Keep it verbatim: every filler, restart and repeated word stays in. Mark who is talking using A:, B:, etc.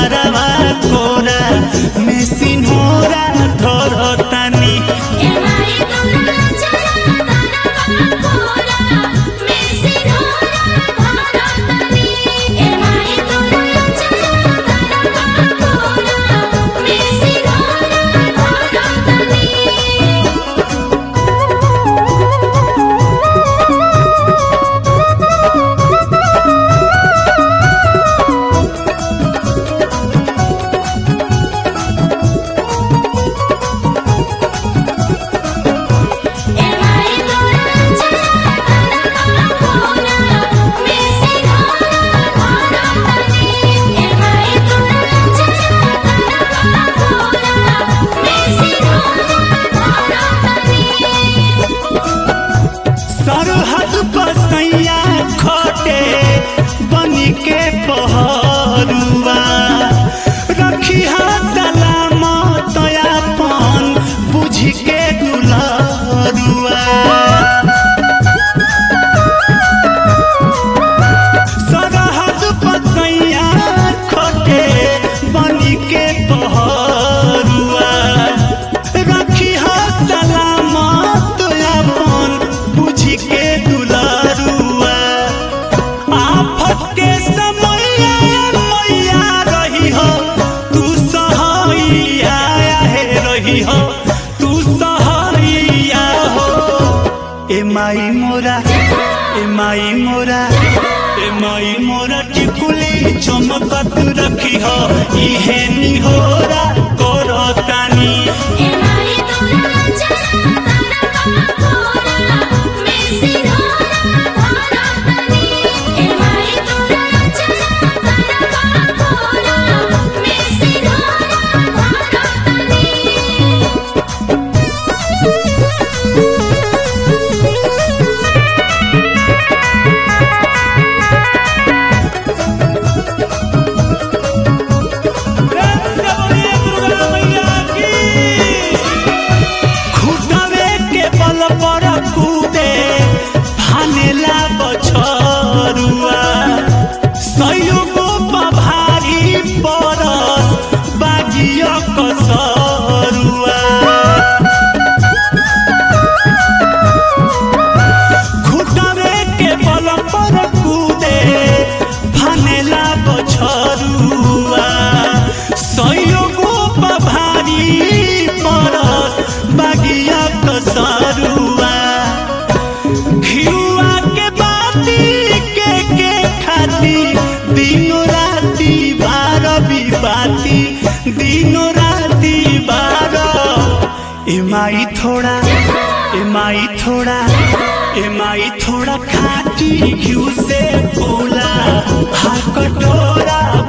A: घरवा कोरा में सिन्होरा धरतानी सरहद बसैया खटे बनी के पहरुआ रखी सलामत अपन बुझ के दुलरुआ सरहद बसैया खटे बनी के पहरुआ रखी सलामत अपन बुझ के दुलरुआ आफत के समय मैया रही हो तू सहैया है रही हो तू सहैया हो ए माई मोरा ए माई मोरा ए माई मोरा टिकुली चमकत रखी हो इहे निहोरा करतानी दिनो राती बारह बिबाती दिनो राती बारह ए माई थोड़ा ए माई थोड़ा ए माई थोड़ा खाटी घिउ से फूला हा कटोरा